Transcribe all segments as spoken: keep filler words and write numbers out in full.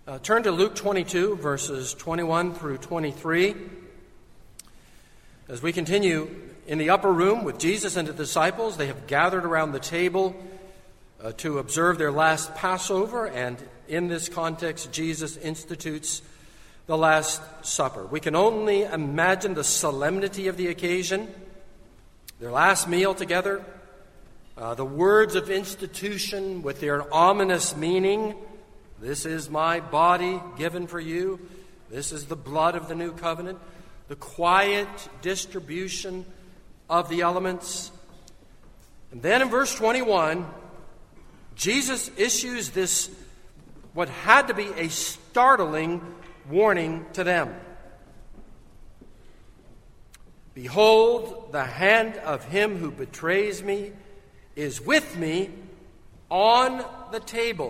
Uh, turn to Luke twenty-two, verses twenty-one through twenty-three. As we continue in the upper room with Jesus and the disciples, they have gathered around the table uh, to observe their last Passover, and in this context, Jesus institutes the Last Supper. We can only imagine the solemnity of the occasion, their last meal together, uh, the words of institution with their ominous meaning. This is my body given for you. This is the blood of the new covenant. The quiet distribution of the elements. And then in verse twenty-one, Jesus issues this, what had to be a startling warning to them. Behold, the hand of him who betrays me is with me on the table.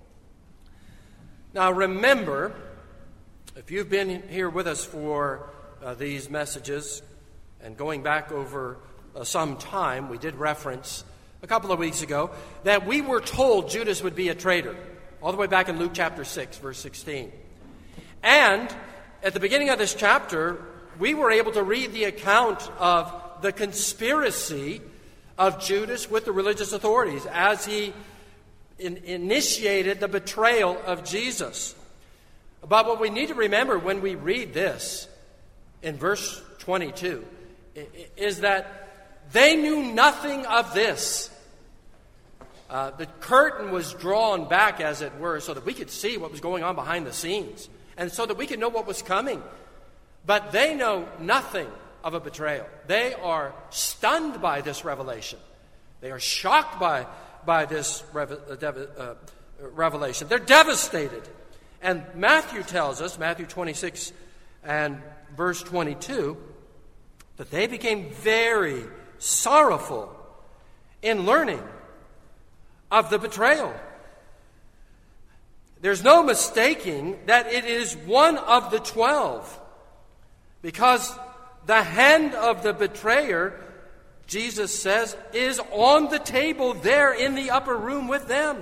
Now remember, if you've been here with us for uh, these messages and going back over uh, some time, we did reference a couple of weeks ago that we were told Judas would be a traitor, all the way back in Luke chapter six, verse sixteen. And at the beginning of this chapter, we were able to read the account of the conspiracy of Judas with the religious authorities as he In, initiated the betrayal of Jesus. But what we need to remember when we read this in verse twenty-two is that they knew nothing of this. Uh, the curtain was drawn back, as it were, so that we could see what was going on behind the scenes and so that we could know what was coming. But they know nothing of a betrayal. They are stunned by this revelation. They are shocked by by this revelation. They're devastated. And Matthew tells us, Matthew twenty-six and verse twenty-two, that they became very sorrowful in learning of the betrayal. There's no mistaking that it is one of the twelve, because the hand of the betrayer, Jesus says, is on the table there in the upper room with them.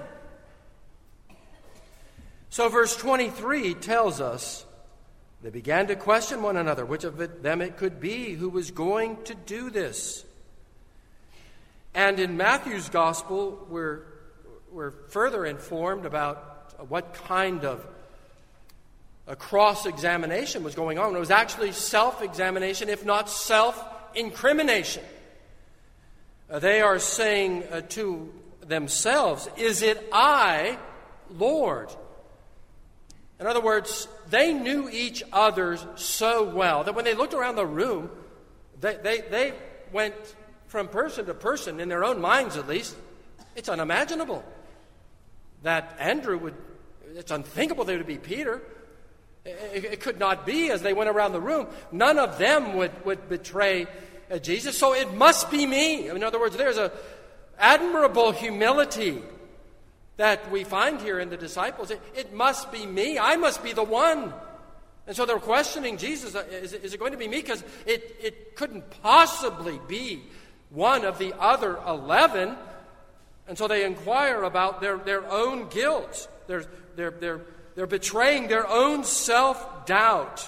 So verse twenty-three tells us, they began to question one another, which of them it could be who was going to do this. And in Matthew's gospel, we're, we're further informed about what kind of a cross-examination was going on. It was actually self-examination, if not self-incrimination. Uh, they are saying uh, to themselves, "Is it I, Lord?" In other words, they knew each other so well that when they looked around the room, they, they, they went from person to person, in their own minds at least. It's unimaginable that Andrew would, it's unthinkable that it would be Peter. It, it could not be. As they went around the room, none of them would, would betray Uh, Jesus, so it must be me. In other words, there's a admirable humility that we find here in the disciples. It, it must be me. I must be the one. And so they're questioning Jesus. Is, is it going to be me? Because it, it couldn't possibly be one of the other eleven. And so they inquire about their, their own guilt. They're, they're, they're, they're betraying their own self-doubt.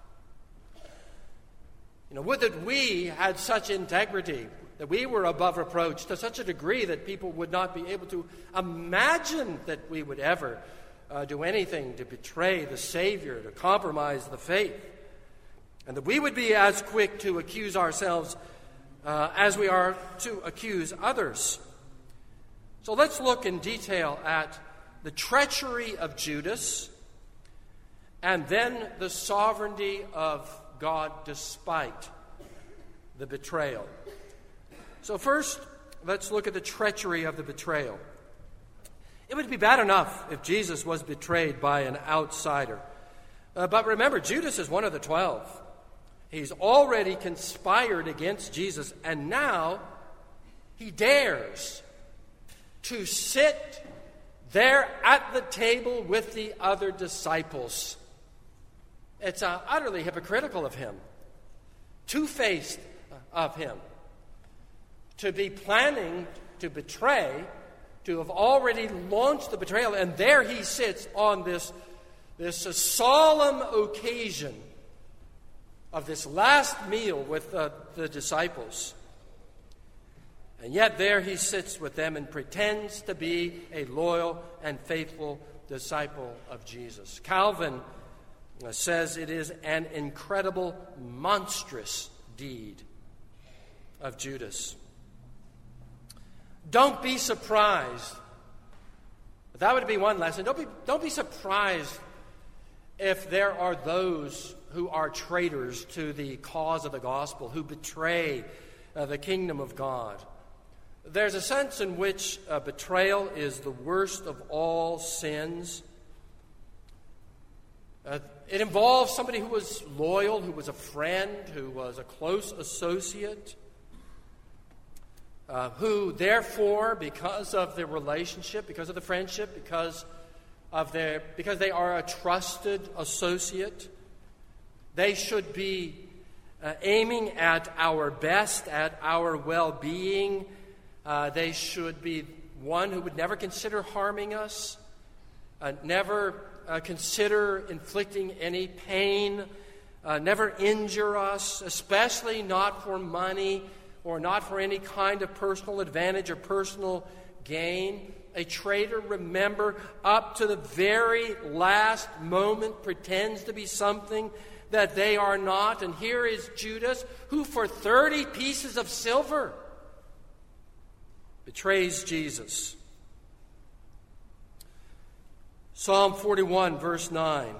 You know, would that we had such integrity, that we were above reproach to such a degree that people would not be able to imagine that we would ever uh, do anything to betray the Savior, to compromise the faith. And that we would be as quick to accuse ourselves uh, as we are to accuse others. So let's look in detail at the treachery of Judas and then the sovereignty of God despite the betrayal. So first, let's look at the treachery of the betrayal. It would be bad enough if Jesus was betrayed by an outsider. Uh, but remember, Judas is one of the twelve. He's already conspired against Jesus, and now he dares to sit there at the table with the other disciples. It's uh, utterly hypocritical of him, two-faced of him, to be planning to betray, to have already launched the betrayal, and there he sits on this this uh, solemn occasion of this last meal with uh, the disciples. And yet there he sits with them and pretends to be a loyal and faithful disciple of Jesus. Calvin uh, says it is an incredible, monstrous deed of Judas. Don't be surprised. That would be one lesson. Don't be, don't be surprised if there are those who are traitors to the cause of the gospel, who betray uh, the kingdom of God. There's a sense in which uh, betrayal is the worst of all sins. Uh, it involves somebody who was loyal, who was a friend, who was a close associate, uh, who therefore, because of the relationship, because of the friendship, because of their, because they are a trusted associate, they should be uh, aiming at our best, at our well-being. Uh, they should be one who would never consider harming us, uh, never uh, consider inflicting any pain, uh, never injure us, especially not for money or not for any kind of personal advantage or personal gain. A traitor, remember, up to the very last moment pretends to be something that they are not. And here is Judas, who for thirty pieces of silver betrays Jesus. Psalm forty-one, verse nine.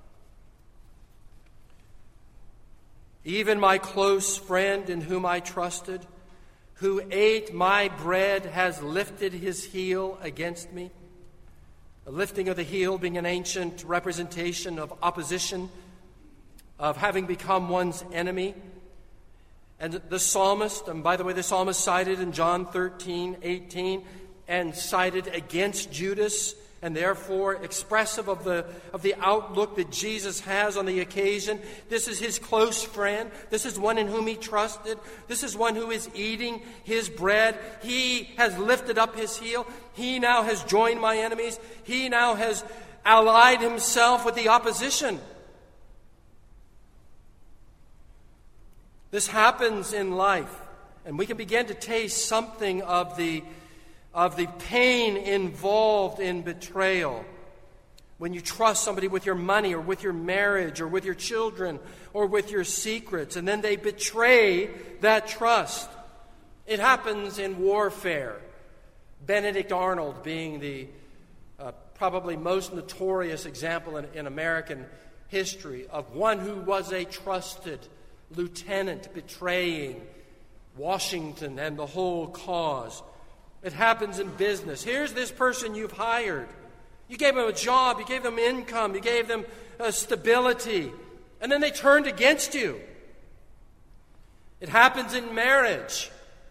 Even my close friend in whom I trusted, who ate my bread, has lifted his heel against me. The lifting of the heel being an ancient representation of opposition, of having become one's enemy. And the psalmist, and by the way, the psalmist cited in John thirteen, eighteen, and cited against Judas, and therefore expressive of the of the outlook that Jesus has on the occasion. This is his close friend. This is one in whom he trusted. This is one who is eating his bread. He has lifted up his heel. He now has joined my enemies. He now has allied himself with the opposition. This happens in life, and we can begin to taste something of the of the pain involved in betrayal. When you trust somebody with your money or with your marriage or with your children or with your secrets, and then they betray that trust. It happens in warfare. Benedict Arnold being the uh, probably most notorious example in, in American history of one who was a trusted lieutenant betraying Washington and the whole cause. It happens in business. Here's this person you've hired. You gave them a job, you gave them income, you gave them uh, stability, and then they turned against you. It happens in marriage.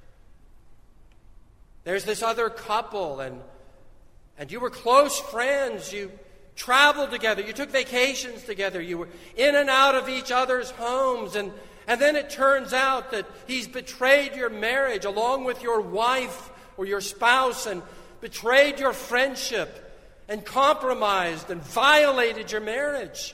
There's this other couple, and and you were close friends. You traveled together. You took vacations together. You were in and out of each other's homes, and, and then it turns out that he's betrayed your marriage along with your wife or your spouse, and betrayed your friendship, and compromised and violated your marriage.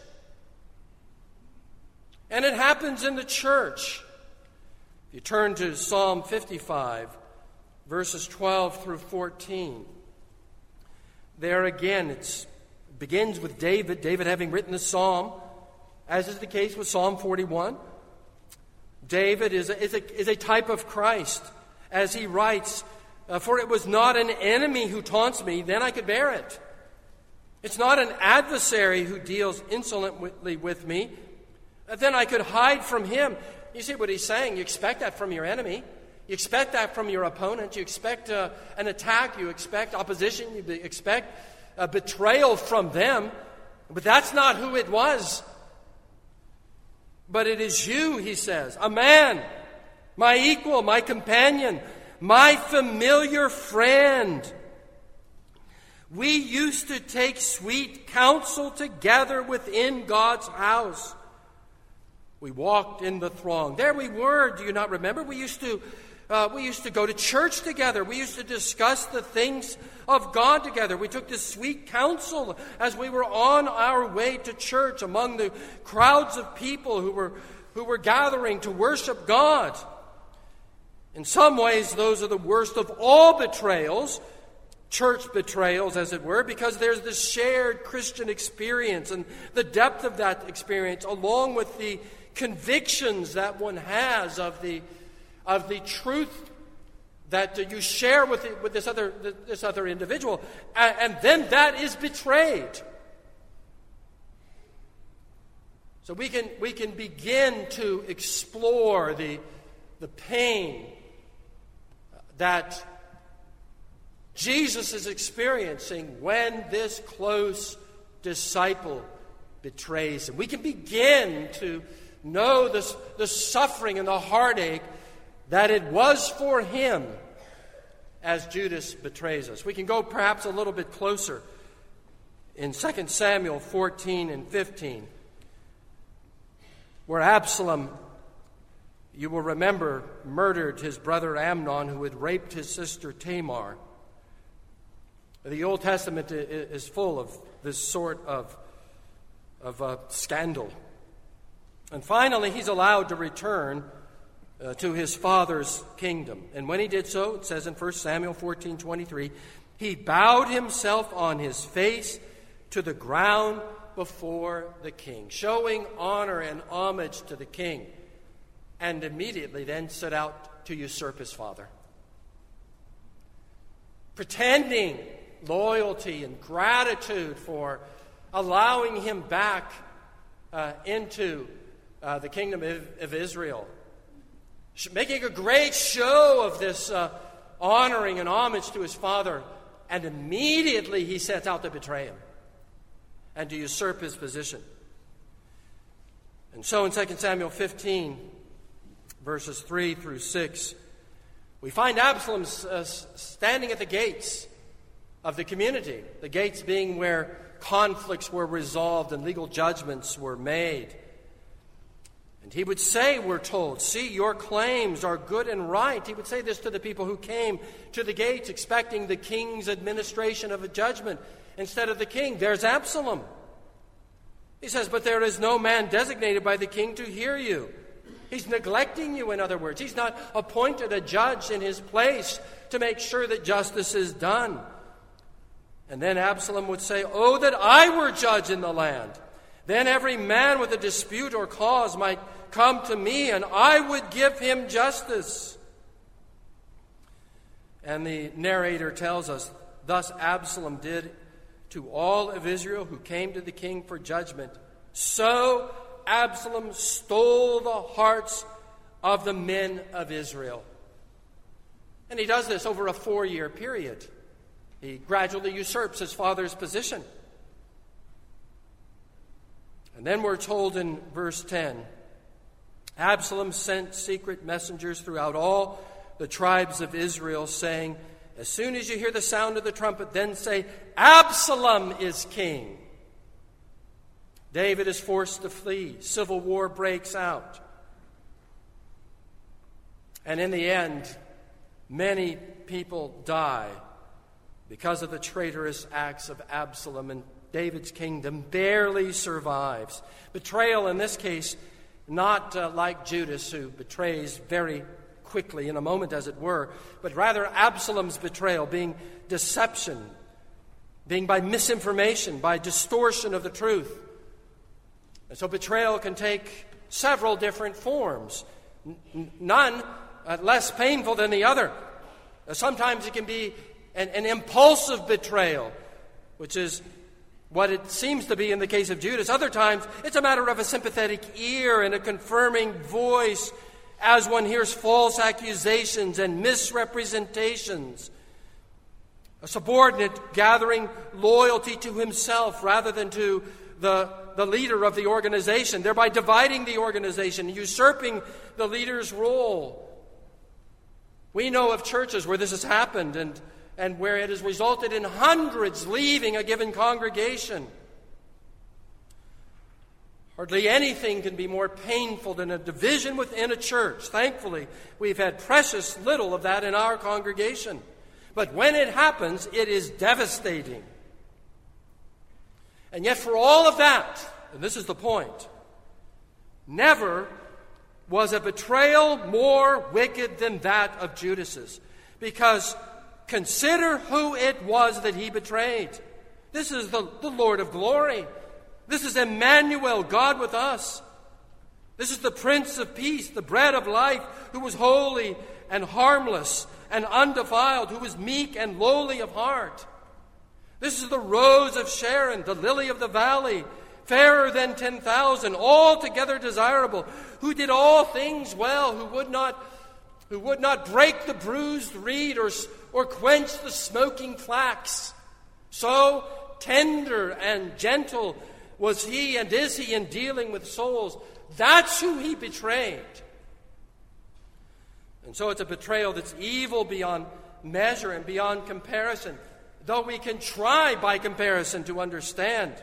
And it happens in the church. If you turn to Psalm fifty-five, verses twelve through fourteen, there again it's, it begins with David, David having written the psalm, as is the case with Psalm forty-one. David is a, is a, is a type of Christ, as he writes, Uh, for it was not an enemy who taunts me, then I could bear it. It's not an adversary who deals insolently with me, uh, then I could hide from him. You see what he's saying? You expect that from your enemy. You expect that from your opponent. You expect uh, an attack. You expect opposition. You be- expect a betrayal from them. But that's not who it was. But it is you, he says, a man, my equal, my companion, my familiar friend. We used to take sweet counsel together within God's house. We walked in the throng. There we were, do you not remember? We used to Uh, we used to go to church together. We used to discuss the things of God together. We took this sweet counsel as we were on our way to church among the crowds of people who were, who were gathering to worship God. In some ways, those are the worst of all betrayals, church betrayals, as it were, because there's this shared Christian experience and the depth of that experience, along with the convictions that one has of the of the truth that you share with the, with this other this other individual, and, and then that is betrayed. So we can we can begin to explore the the pain that Jesus is experiencing when this close disciple betrays him. We can begin to know this, the suffering and the heartache that it was for him as Judas betrays us. We can go perhaps a little bit closer in Second Samuel fourteen and fifteen, where Absalom, you will remember, murdered his brother Amnon, who had raped his sister Tamar. The Old Testament is full of this sort of, of uh, scandal. And finally, he's allowed to return uh, to his father's kingdom. And when he did so, it says in First Samuel fourteen twenty-three, he bowed himself on his face to the ground before the king, showing honor and homage to the king, and immediately then set out to usurp his father, pretending loyalty and gratitude for allowing him back uh, into uh, the kingdom of, of Israel, making a great show of this uh, honoring and homage to his father, and immediately he sets out to betray him and to usurp his position. And so in Second Samuel fifteen, verses three through six, we find Absalom uh, standing at the gates of the community, the gates being where conflicts were resolved and legal judgments were made. And he would say, we're told, see, your claims are good and right. He would say this to the people who came to the gates expecting the king's administration of a judgment instead of the king. There's Absalom. He says, but there is no man designated by the king to hear you. He's neglecting you, in other words. He's not appointed a judge in his place to make sure that justice is done. And then Absalom would say, oh, that I were judge in the land. Then every man with a dispute or cause might come to me, and I would give him justice. And the narrator tells us, thus Absalom did to all of Israel who came to the king for judgment. So Absalom stole the hearts of the men of Israel. And he does this over a four-year period. He gradually usurps his father's position. And then we're told in verse ten, Absalom sent secret messengers throughout all the tribes of Israel, saying, as soon as you hear the sound of the trumpet, then say, Absalom is king. David is forced to flee. Civil war breaks out. And in the end, many people die because of the traitorous acts of Absalom, and David's kingdom barely survives. Betrayal in this case, not uh, like Judas, who betrays very quickly, in a moment as it were, but rather Absalom's betrayal being deception, being by misinformation, by distortion of the truth. And so betrayal can take several different forms, N- none uh, less painful than the other. Uh, sometimes it can be an, an impulsive betrayal, which is what it seems to be in the case of Judas. Other times, it's a matter of a sympathetic ear and a confirming voice as one hears false accusations and misrepresentations. A subordinate gathering loyalty to himself rather than to the, the leader of the organization, thereby dividing the organization, usurping the leader's role. We know of churches where this has happened and and where it has resulted in hundreds leaving a given congregation. Hardly anything can be more painful than a division within a church. Thankfully, we've had precious little of that in our congregation. But when it happens, it is devastating. And yet for all of that, and this is the point, never was a betrayal more wicked than that of Judas's. Because consider who it was that he betrayed. This is the, the Lord of glory. This is Emmanuel, God with us. This is the Prince of Peace, the bread of life, who was holy and harmless and undefiled, who was meek and lowly of heart. This is the Rose of Sharon, the lily of the valley, fairer than ten thousand, altogether desirable, who did all things well, who would not, who would not break the bruised reed or, or quench the smoking flax. So tender and gentle was he and is he in dealing with souls. That's who he betrayed. And so it's a betrayal that's evil beyond measure and beyond comparison, though we can try by comparison to understand.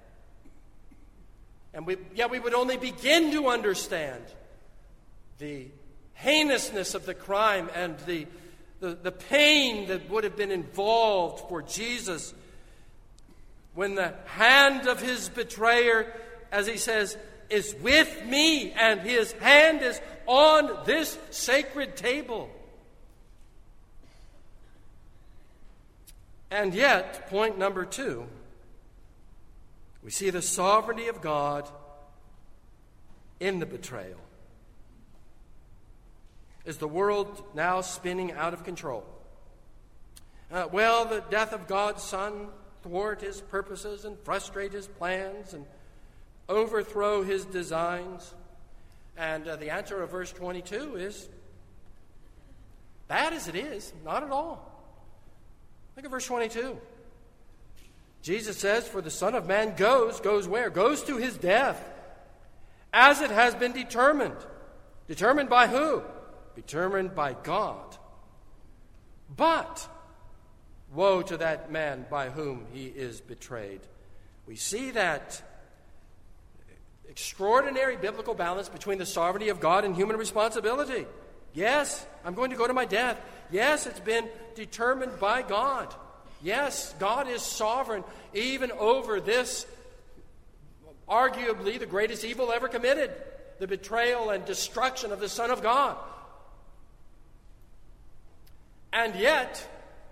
And we, yet we would only begin to understand the heinousness of the crime and the, the, the pain that would have been involved for Jesus when the hand of his betrayer, as he says, is with me, and his hand is on this sacred table. And yet, point number two, we see the sovereignty of God in the betrayal. Is the world now spinning out of control? Uh, well, the death of God's Son thwart his purposes and frustrate his plans and overthrow his designs? And uh, the answer of verse twenty-two is, bad as it is, not at all. Look at verse twenty-two. Jesus says, for the Son of Man goes, goes where? Goes to his death, as it has been determined. Determined by who? Determined by God. But woe to that man by whom he is betrayed. We see that extraordinary biblical balance between the sovereignty of God and human responsibility. Yes, I'm going to go to my death. Yes, it's been determined by God. Yes, God is sovereign even over this, arguably the greatest evil ever committed, the betrayal and destruction of the Son of God. And yet,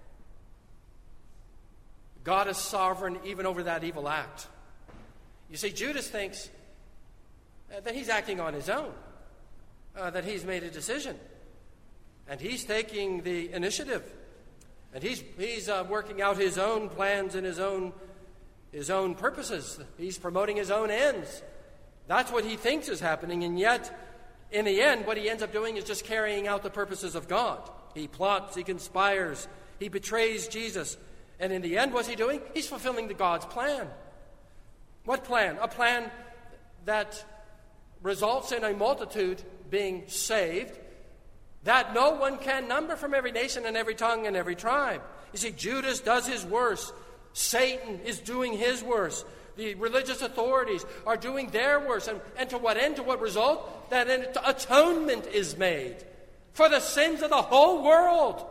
God is sovereign even over that evil act. You see, Judas thinks that he's acting on his own, uh, that he's made a decision, and he's taking the initiative, and he's he's uh, working out his own plans and his own his own purposes. He's promoting his own ends. That's what he thinks is happening, and yet, in the end, what he ends up doing is just carrying out the purposes of God. He plots, he conspires, he betrays Jesus. And in the end, what's he doing? He's fulfilling the God's plan. What plan? A plan that results in a multitude being saved that no one can number, from every nation and every tongue and every tribe. You see, Judas does his worst. Satan is doing his worst. The religious authorities are doing their worst. And, and to what end? To what result? That an atonement is made for the sins of the whole world.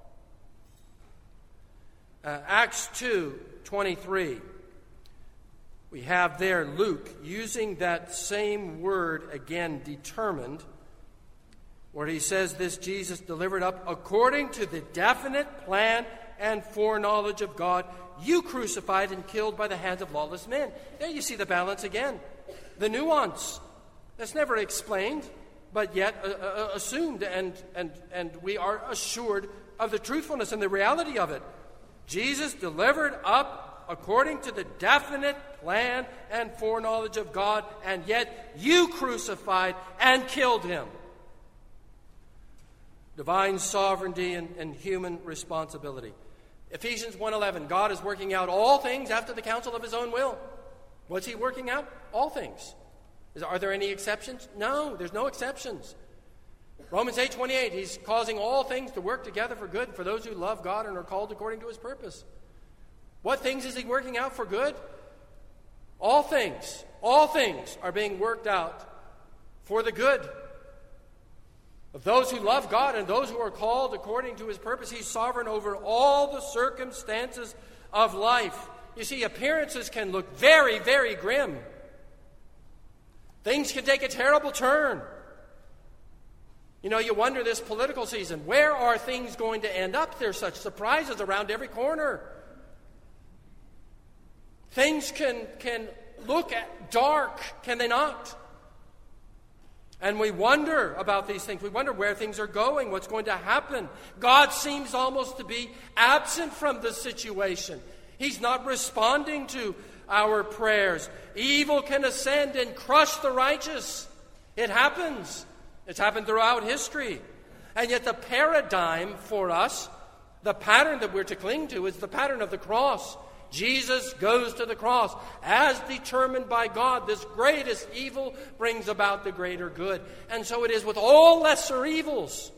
Uh, Acts two twenty-three. We have there Luke using that same word again, determined, where he says this Jesus delivered up according to the definite plan and foreknowledge of God, you crucified and killed by the hands of lawless men. There you see the balance again. The nuance. That's never explained, but yet uh, uh, assumed, and, and, and we are assured of the truthfulness and the reality of it. Jesus delivered up according to the definite plan and foreknowledge of God, and yet you crucified and killed him. Divine sovereignty and, and human responsibility. Ephesians one eleven, God is working out all things after the counsel of his own will. What's he working out? All things. Is, are there any exceptions? No, there's no exceptions. Romans eight twenty-eight, he's causing all things to work together for good for those who love God and are called according to his purpose. What things is he working out for good? All things, all things are being worked out for the good of those who love God and those who are called according to his purpose. He's sovereign over all the circumstances of life. You see, appearances can look very, very grim. Things can take a terrible turn. You know, you wonder this political season, where are things going to end up? There's such surprises around every corner. Things can, can look at dark, can they not? And we wonder about these things. We wonder where things are going, what's going to happen. God seems almost to be absent from the situation. He's not responding to our prayers. Evil can ascend and crush the righteous. It happens. It's happened throughout history. And yet the paradigm for us, the pattern that we're to cling to, is the pattern of the cross. Jesus goes to the cross. As determined by God, this greatest evil brings about the greater good. And so it is with all lesser evils.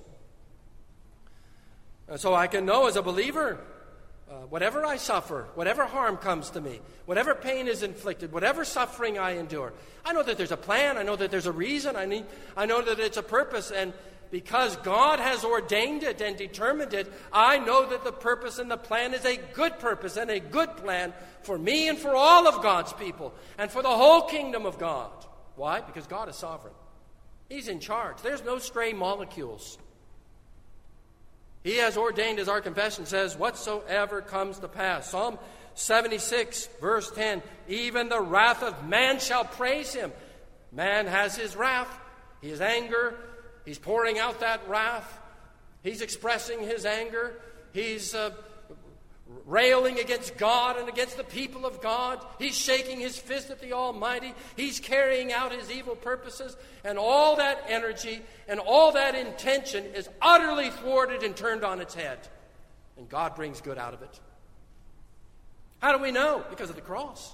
And so I can know as a believer, uh, whatever I suffer, whatever harm comes to me, whatever pain is inflicted, whatever suffering I endure, I know that there's a plan, I know that there's a reason, I, need, I know that it's a purpose, and because God has ordained it and determined it, I know that the purpose and the plan is a good purpose and a good plan for me and for all of God's people and for the whole kingdom of God. Why? Because God is sovereign. He's in charge. There's no stray molecules. He has ordained, as our confession says, whatsoever comes to pass. Psalm seventy-six, verse ten, even the wrath of man shall praise him. Man has his wrath, his anger. He's pouring out that wrath. He's expressing his anger. He's uh, railing against God and against the people of God. He's shaking his fist at the Almighty. He's carrying out his evil purposes. And all that energy and all that intention is utterly thwarted and turned on its head. And God brings good out of it. How do we know? Because of the cross.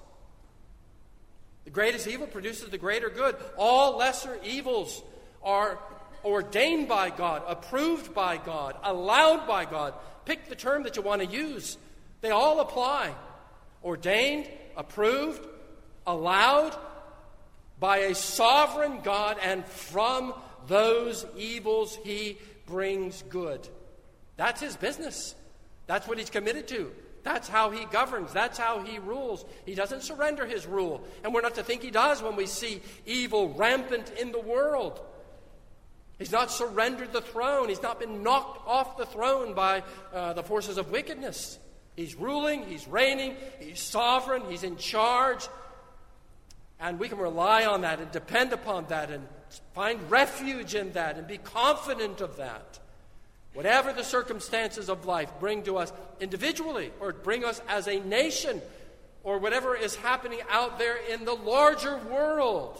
The greatest evil produces the greater good. All lesser evils are ordained by God, approved by God, allowed by God. Pick the term that you want to use. They all apply. Ordained, approved, allowed by a sovereign God, and from those evils he brings good. That's his business. That's what he's committed to. That's how he governs. That's how he rules. He doesn't surrender his rule. And we're not to think he does when we see evil rampant in the world. He's not surrendered the throne. He's not been knocked off the throne by uh, the forces of wickedness. He's ruling, he's reigning, he's sovereign, he's in charge. And we can rely on that and depend upon that and find refuge in that and be confident of that. Whatever the circumstances of life bring to us individually or bring us as a nation or whatever is happening out there in the larger world,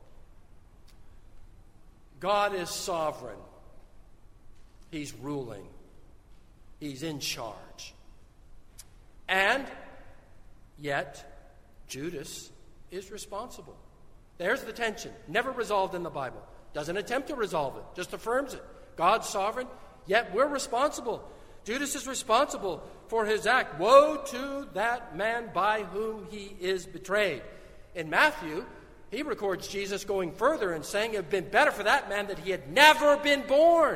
God is sovereign. He's ruling. He's in charge. And yet, Judas is responsible. There's the tension. Never resolved in the Bible. Doesn't attempt to resolve it. Just affirms it. God's sovereign, yet we're responsible. Judas is responsible for his act. Woe to that man by whom he is betrayed. In Matthew, he records Jesus going further and saying it would have been better for that man that he had never been born.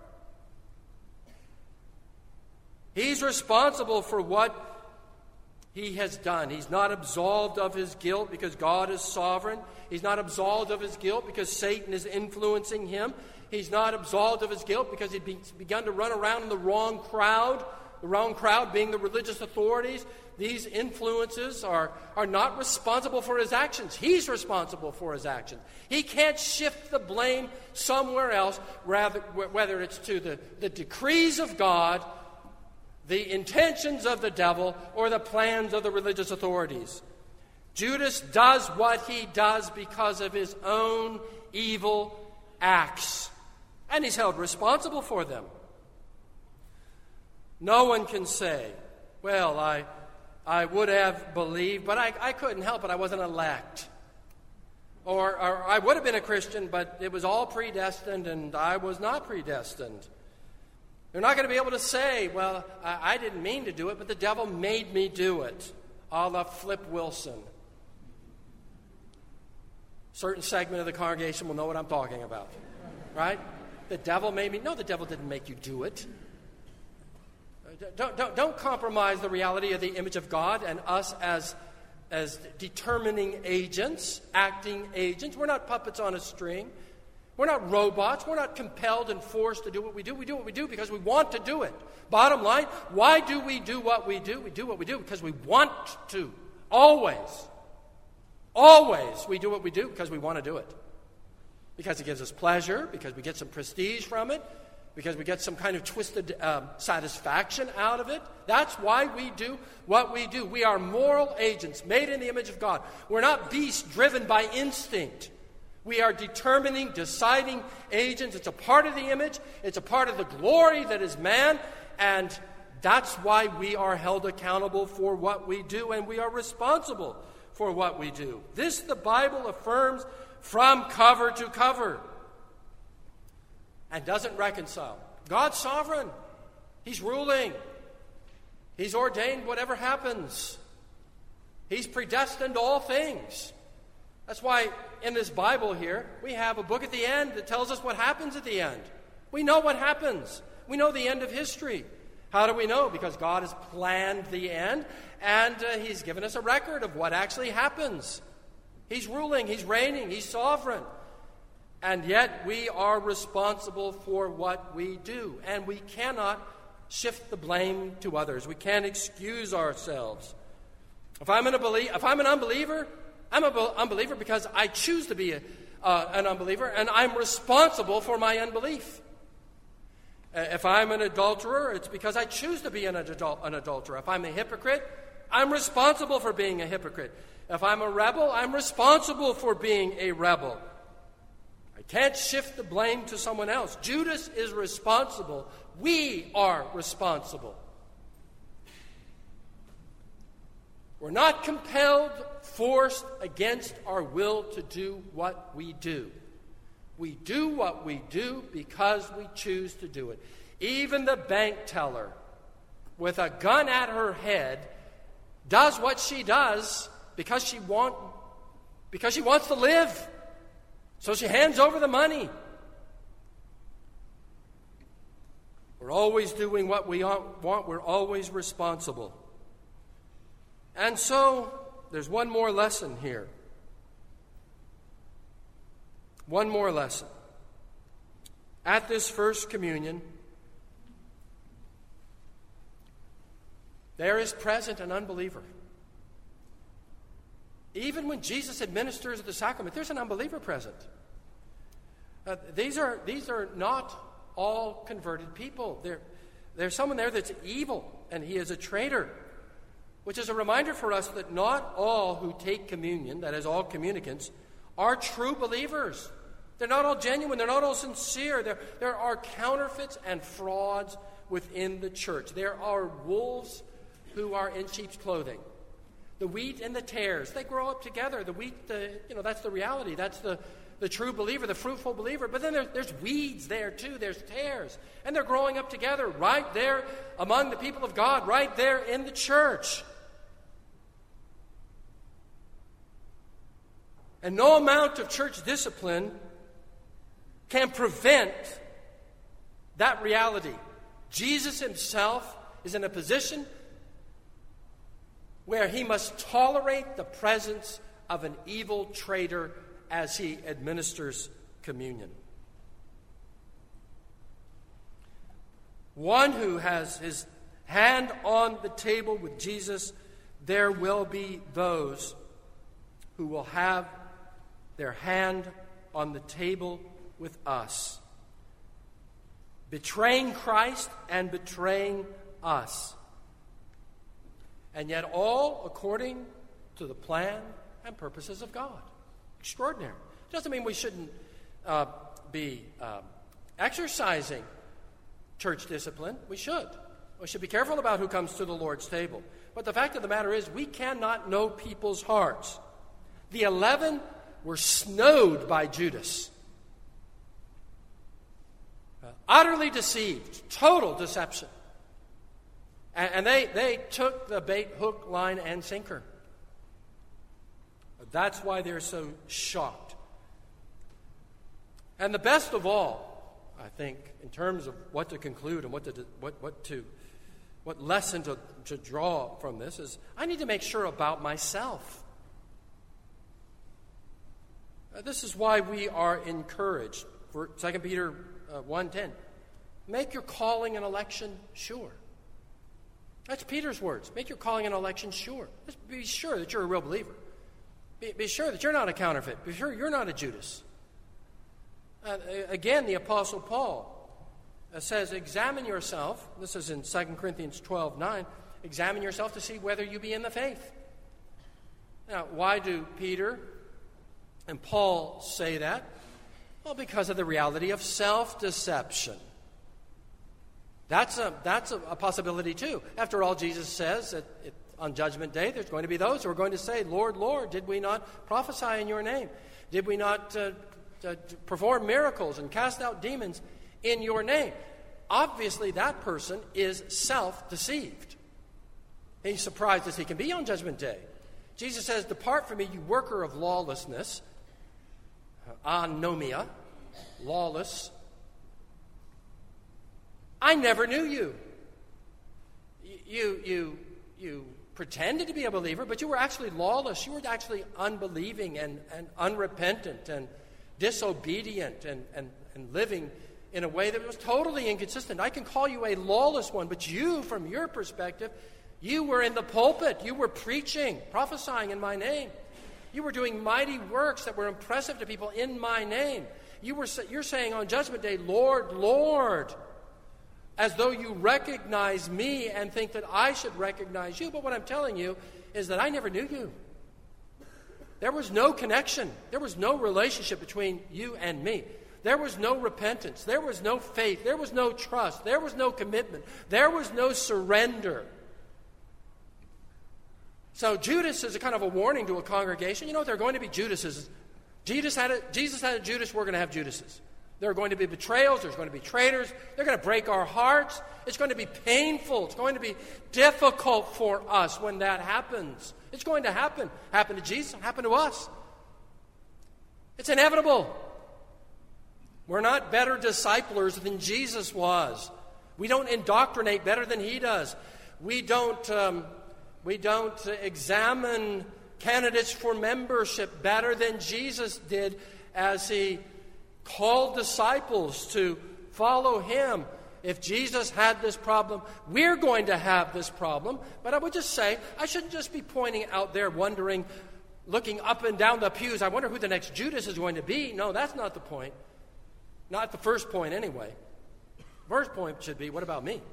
He's responsible for what he has done. He's not absolved of his guilt because God is sovereign. He's not absolved of his guilt because Satan is influencing him. He's not absolved of his guilt because he'd be, begun to run around in the wrong crowd, the wrong crowd being the religious authorities. These influences are, are not responsible for his actions. He's responsible for his actions. He can't shift the blame somewhere else, rather, whether it's to the, the decrees of God, the intentions of the devil, or the plans of the religious authorities. Judas does what he does because of his own evil acts, and he's held responsible for them. No one can say, well, I... I would have believed, but I, I couldn't help it. I wasn't elect. Or, or I would have been a Christian, but it was all predestined, and I was not predestined. They're not going to be able to say, well, I, I didn't mean to do it, but the devil made me do it, a la Flip Wilson. certain segment of the congregation will know what I'm talking about. Right? The devil made me. No, the devil didn't make you do it. Don't, don't, don't compromise the reality of the image of God and us as, as determining agents, acting agents. We're not puppets on a string. We're not robots. We're not compelled and forced to do what we do. We do what we do because we want to do it. Bottom line, why do we do what we do? We do what we do because we want to. Always. Always we do what we do because we want to do it. Because it gives us pleasure, because we get some prestige from it, because we get some kind of twisted um, satisfaction out of it. That's why we do what we do. We are moral agents made in the image of God. We're not beasts driven by instinct. We are determining, deciding agents. It's a part of the image. It's a part of the glory that is man. And that's why we are held accountable for what we do, and we are responsible for what we do. This the Bible affirms from cover to cover. And doesn't reconcile. God's sovereign. He's ruling. He's ordained whatever happens. He's predestined all things. That's why in this Bible here, we have a book at the end that tells us what happens at the end. We know what happens. We know the end of history. How do we know? Because God has planned the end, and uh, He's given us a record of what actually happens. He's ruling. He's reigning. He's sovereign. And yet we are responsible for what we do. And we cannot shift the blame to others. We can't excuse ourselves. If I'm, an, if I'm an unbeliever, I'm an unbeliever because I choose to be a, uh, an unbeliever, and I'm responsible for my unbelief. If I'm an adulterer, it's because I choose to be an, adul- an adulterer. If I'm a hypocrite, I'm responsible for being a hypocrite. If I'm a rebel, I'm responsible for being a rebel. I can't shift the blame to someone else. Judas is responsible. We are responsible. We're not compelled, forced, against our will to do what we do. We do what we do because we choose to do it. Even the bank teller, with a gun at her head, does what she does because she want, because she wants to live. So she hands over the money. We're always doing what we want. We're always responsible. And so, there's one more lesson here. One more lesson. At this first communion, there is present an unbeliever. Even when Jesus administers the sacrament, there's an unbeliever present. Uh, these are these are not all converted people. There, there's someone there that's evil, and he is a traitor, which is a reminder for us that not all who take communion, that is, all communicants, are true believers. They're not all genuine. They're not all sincere. There, there are counterfeits and frauds within the church. There are wolves who are in sheep's clothing. The wheat and the tares, they grow up together. The wheat, the, you know, that's the reality. That's the, the true believer, the fruitful believer. But then there, there's weeds there too. There's tares. And they're growing up together right there among the people of God, right there in the church. And no amount of church discipline can prevent that reality. Jesus himself is in a position where he must tolerate the presence of an evil traitor as he administers communion. One who has his hand on the table with Jesus, there will be those who will have their hand on the table with us, betraying Christ and betraying us. And yet all according to the plan and purposes of God. Extraordinary. Doesn't mean we shouldn't uh, be um, exercising church discipline. We should. We should be careful about who comes to the Lord's table. But the fact of the matter is, we cannot know people's hearts. The eleven were snowed by Judas. Uh, utterly deceived. Total deception. And, and they, they took the bait, hook, line, and sinker. That's why they're so shocked And the best of all, I think, in terms of what to conclude and what to what what to what lesson to, to draw from this is I need to make sure about myself. Uh, this is why we are encouraged. For Second Peter uh, one ten, make your calling and election sure. That's Peter's words. Make your calling and election sure. Just be sure that you're a real believer. Be, be sure that you're not a counterfeit. Be sure you're not a Judas. Uh, again, the Apostle Paul uh, says, examine yourself. This is in Second Corinthians twelve nine. Examine yourself to see whether you be in the faith. Now, why do Peter and Paul say that? Well, because of the reality of self-deception. That's a, that's a, a possibility too. After all, Jesus says that it, on Judgment Day, there's going to be those who are going to say, Lord, Lord, did we not prophesy in your name? Did we not uh, uh, perform miracles and cast out demons in your name? Obviously, that person is self-deceived. He's surprised as he can be on Judgment Day. Jesus says, depart from me, you worker of lawlessness, anomia, lawless. I never knew you. You, you, you pretended to be a believer, but you were actually lawless. You were actually unbelieving and, and unrepentant and disobedient and, and, and living in a way that was totally inconsistent. I can call you a lawless one, but you, from your perspective, you were in the pulpit. You were preaching, prophesying in my name. You were doing mighty works that were impressive to people in my name. You were, you're saying on Judgment Day, Lord, Lord, as though you recognize me and think that I should recognize you. But what I'm telling you is that I never knew you. There was no connection. There was no relationship between you and me. There was no repentance. There was no faith. There was no trust. There was no commitment. There was no surrender. So Judas is a kind of a warning to a congregation. You know, there are going to be Judases. Jesus had a, Jesus had a Judas, we're going to have Judases. There are going to be betrayals. There's going to be traitors. They're going to break our hearts. It's going to be painful. It's going to be difficult for us when that happens. It's going to happen. Happen to Jesus. Happen to us. It's inevitable. We're not better disciplers than Jesus was. We don't indoctrinate better than he does. We don't, um, we don't examine candidates for membership better than Jesus did as he called disciples to follow him. If Jesus had this problem, we're going to have this problem. But I would just say, I shouldn't just be pointing out there, wondering, looking up and down the pews, I wonder who the next Judas is going to be. No, that's not the point. Not the first point, anyway. First point should be, what about me?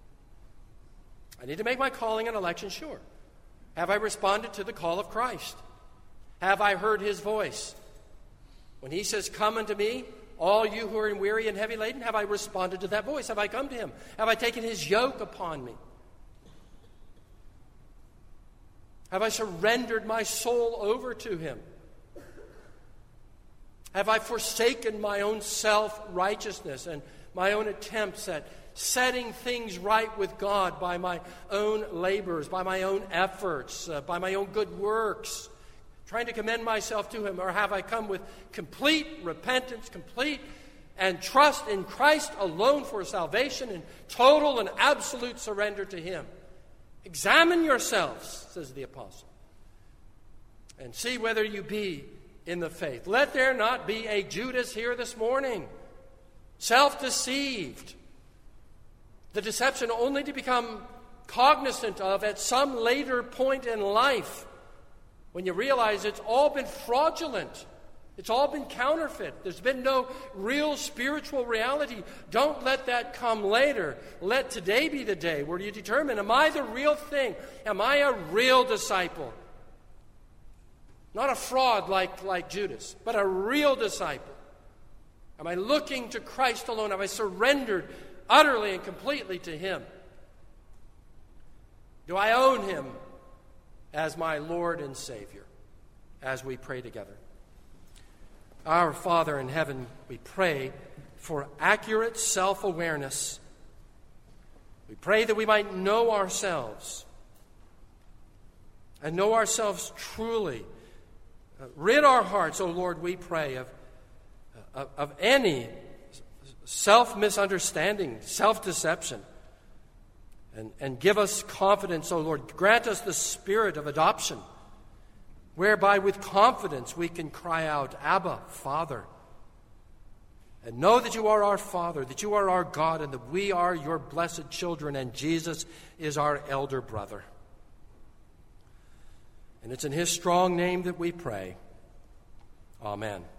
I need to make my calling and election sure. Have I responded to the call of Christ? Have I heard his voice? When he says, come unto me, all you who are weary and heavy laden, have I responded to that voice? Have I come to him? Have I taken his yoke upon me? Have I surrendered my soul over to him? Have I forsaken my own self-righteousness and my own attempts at setting things right with God by my own labors, by my own efforts, uh, by my own good works, trying to commend myself to him? Or have I come with complete repentance, complete and trust in Christ alone for salvation and total and absolute surrender to him? Examine yourselves, says the apostle, and see whether you be in the faith. Let there not be a Judas here this morning, self-deceived, the deception only to become cognizant of at some later point in life, when you realize it's all been fraudulent. It's all been counterfeit. There's been no real spiritual reality. Don't let that come later. Let today be the day where you determine, am I the real thing? Am I a real disciple? Not a fraud like, like Judas, but a real disciple. Am I looking to Christ alone? Have I surrendered utterly and completely to him? Do I own him as my Lord and Savior? As we pray together. Our Father in heaven, we pray for accurate self-awareness. We pray that we might know ourselves and know ourselves truly. Uh, rid our hearts, O Lord, we pray, of, of, of any self-misunderstanding, self-deception. And, and give us confidence, O Lord. Grant us the spirit of adoption, whereby with confidence we can cry out, Abba, Father. And know that you are our Father, that you are our God, and that we are your blessed children, and Jesus is our elder brother. And it's in his strong name that we pray. Amen.